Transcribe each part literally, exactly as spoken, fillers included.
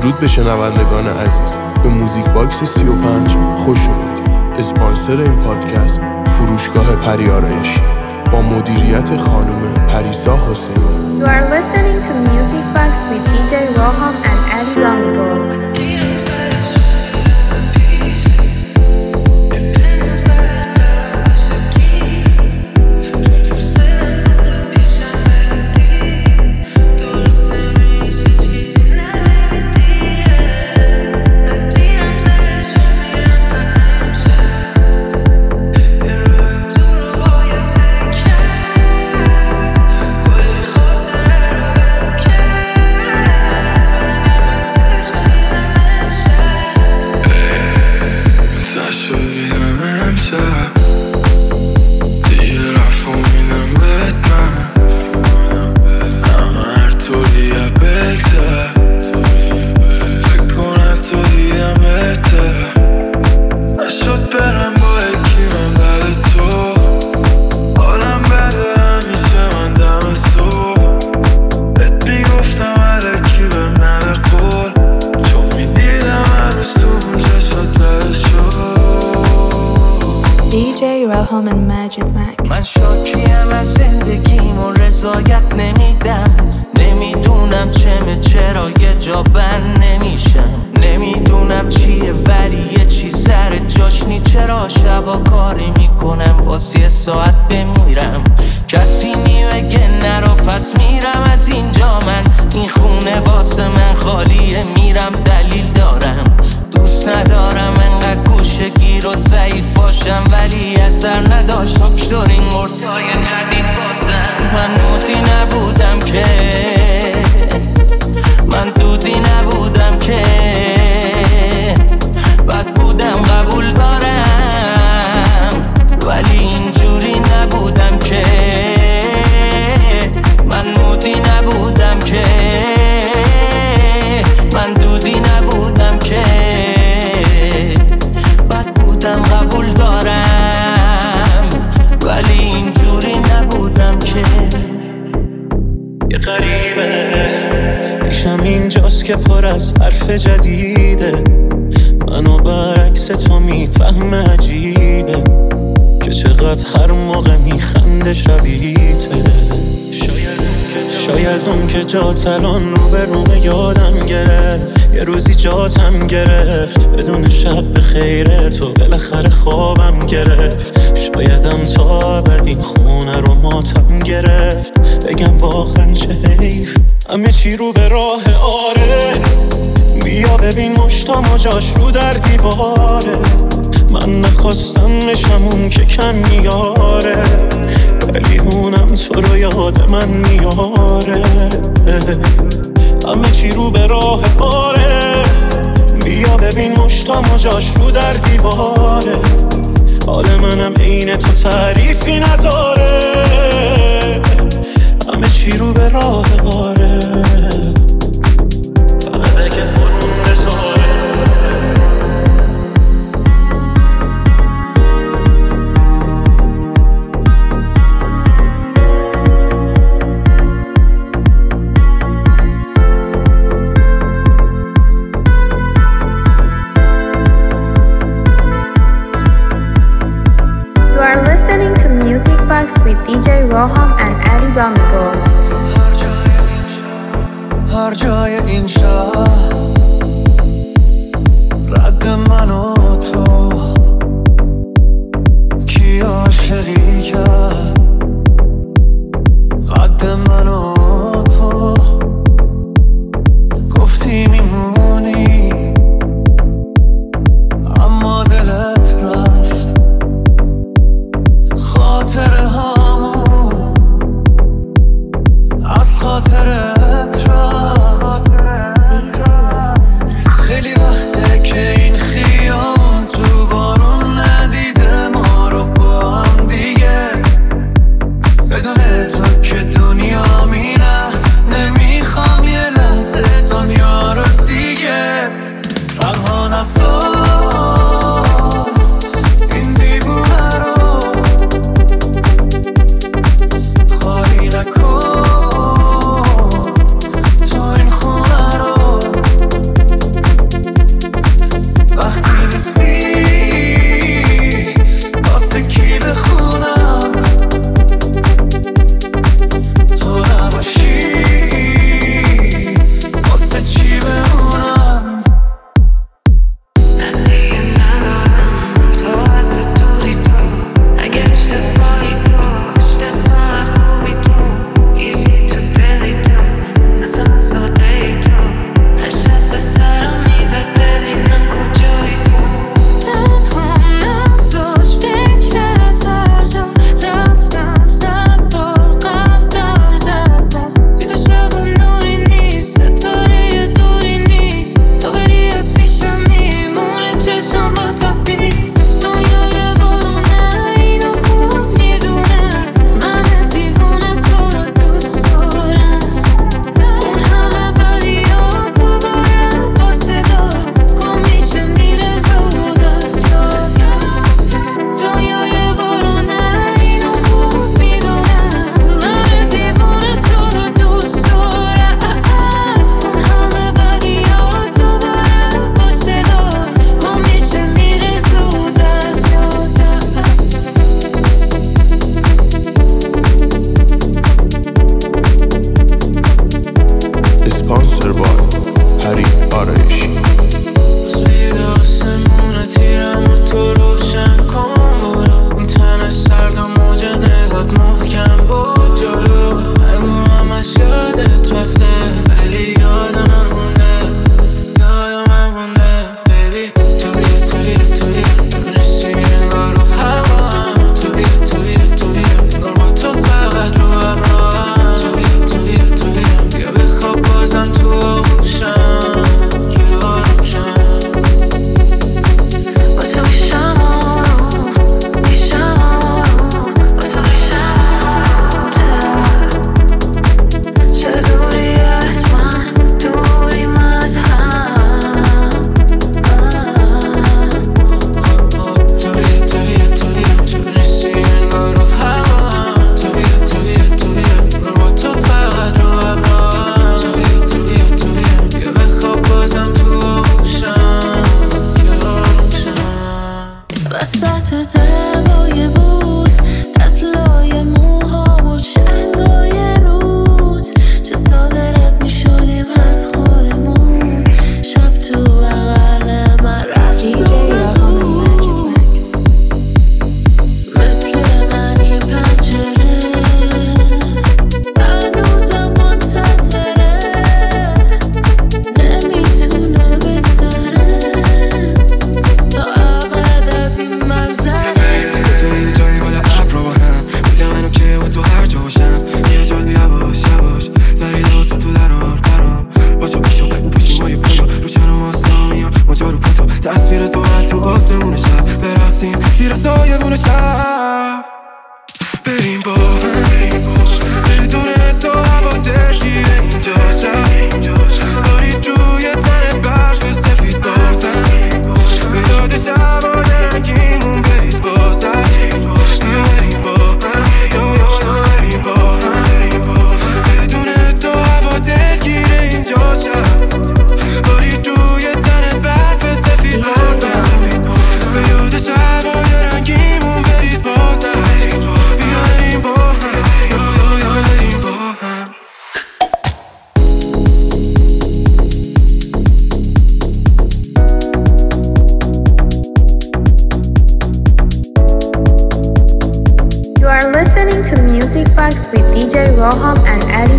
درود به شنوندگان عزیز. به موزیک باکس سی و پنج خوش اومدید. اسپانسر این پادکست فروشگاه پری آرایشی با مدیریت خانم پریسا حسین. You are listening to Music Box with دی جی Roham and Ali Domingo. دی جی Roham and Magic Max. من شاکیم از زندگیم و رضایت نمیدم. نمیدونم چمه چرا یه جا بند نمیشم. نمیدونم چیه ولی یه چی سر جاش نی. چرا شبا کاری میکنم واسه یه ساعت بمیرم. کسی نمیگه نرو پس میرم از اینجا. من این خونه واسه من خالیه میرم دلیل دارم. دوست ندارم انقدر گوشه گیر و ضعیف باشم ولی اثر نداشت دکترین قرصای جدید بازم. من دودی نبودم که من دودی نبودم که بد بودم قبول دارم ولی اینجوری نبودم که من مودی نبودم که من دودی نبودم که بد بودم قبول دارم ولی اینجوری نبودم که. یه غریبه پیشم اینجاست که پر از حرف جدیده. منو برعکس تو میفهمه عجیبه که چقدر هر موقع میخنده شبیته. شاید اون که جات الان رو به رومه یادم گرفت. یه روزی جاتم گرفت بدون شب به خیره تو بالاخره خوابم گرفت. شایدم تا ابد این خونه رو ماتم گرفت. بگم واقعا چه حیف همه چی رو به راه آره. بیا ببین مشتام و جاش رو در دیواره. من نخواستم نشم اون که کم میاره ولی اونم تو رو یاد من میاره. همه چی رو به راه آره. بیا ببین مشتام و جاش رو در دیواره. حال منم عین تو تعریفی نداره. همه چی رو به راه آره. فقط که خودم بذاره. with دی جی Roham and Ali Domingo. هر جای این شهر رد من و تو کی عاشقی کرد قد من و تو. گفتی میمونی اما دلت رفت. خاطر همون از خاطرت رفت. خیلی وقته که این خیابون تو بارون ندیده ما رو با هم دیگه. بدون تو که دنیا میره نمیخوام یه لحظه دنیا رو دیگه. تنها نسا این دیوونه رو خالی نکن. تو این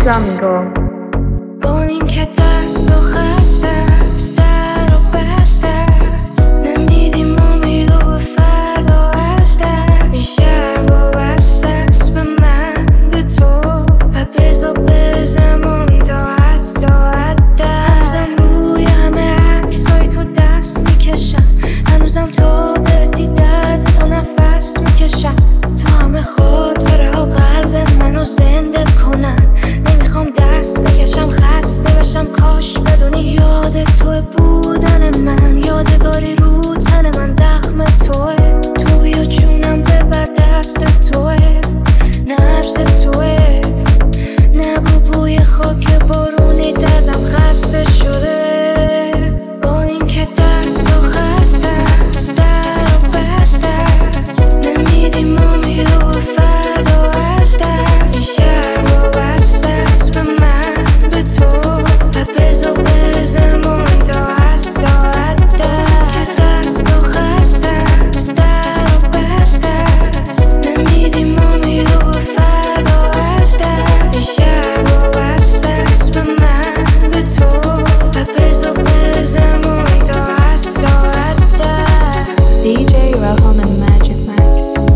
Domingo. با این که دست و خسته است در و بسته است نمیدیم امید و به فردا هسته بیشتر وابسته است به من به تو و بذار بره زمان تا از ساعت ده هنوزم روی همه عکسای تو دست میکشم هنوزم تو برسی درد تو نفس میکشم تو همه خاطره ها قلب منو زنده کنن نمیخوام دست بکشم خسته بشم کاش بدونی یاد توه بودن من یادگاری رو تن من زخم توه تو بیا جونم ببر دست توه نبض توه نگو بوی خاک بارونی دزم خسته شده با این که دست و خسته است در و بسته است نمیدیم امید و فردا هسته بیشتر وابسته است به من به تو و بذار بره زمان تا از ساعت ده که دست و خسته است در و بسته است نمیدیم امید و فردا هسته بیشتر وابسته است به من به تو و بذار بره زمان تا از ساعت ده دی جی Roham and Magic Max.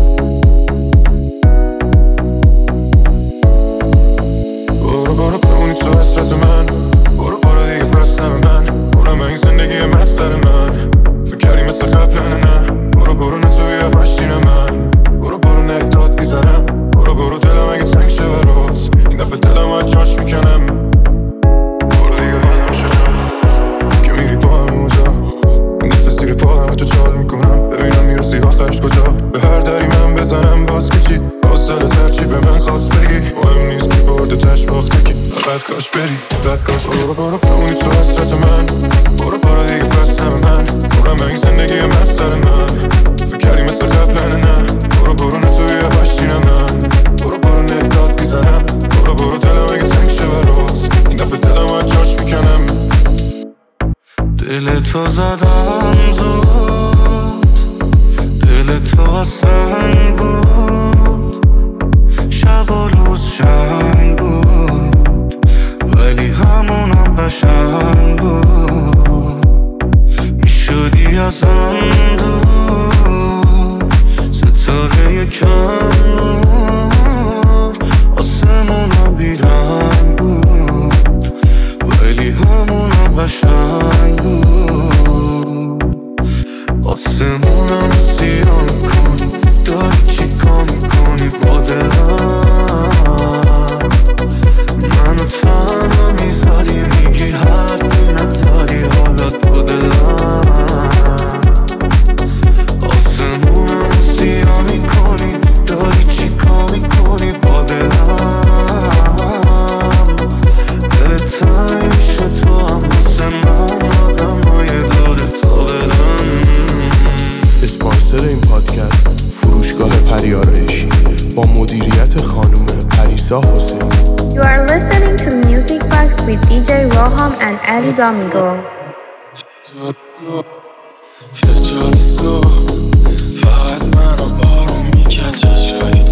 برو برو بمونی تو حسرت من برو برو دیگه پرستم من برو من این زندگی مستر من فکر کردی مثل قبل نه برو برو نه توی آشتی نه من برو برو نری داد میزنم برو برو دلم اگه تنگ شه براز این دفعه دلم از جاش میکنم برو دیگه آدم شجا که میری با هم اونجا این دفعه زیر پا همه تو چال میکنم ببینم میرسی آخرش کجا به هر دری من بزنم باز که چی حاصل ترچی به من خواست بگی مهم نیست که برده تش باخته که فقط کاش بری فقط کاش برو برو بمونی تو حسرت من برو برو دیگه پرستم من برو من این زندگی مستر من فکر کردی مثل قبل نه برو برو نه توی آشتی نه من برو برو نری داد میزنم برو برو دلم اگه تنگ شه براز این دفعه دلم از جاش میکنم دل تو زدم زود دل تو اصلا بود شب و روز شنگ بود ولی همونم قشنگ بود میشدی ازم دور ستاره کم بود آسمونم بیرنگ بود ولی همونم قشنگ بود آسمونم سیاه میکنی داری چی کار میکنی با دلم منو تنها میذاری میگی حرفی نداری حالت با دلم آسمونم سیاه میکنی داری چی کار میکنی با دلم دلت تنگ میشه تو هم واسه من آدم های داره تا برم اسپانسر این پادکست فروشگاه پری آرایشی با مدیریت خانم پریسا حسین. You are listening to Music Box with دی جی Roham and Ali Domingo. فقط منو بارون میکشه شایی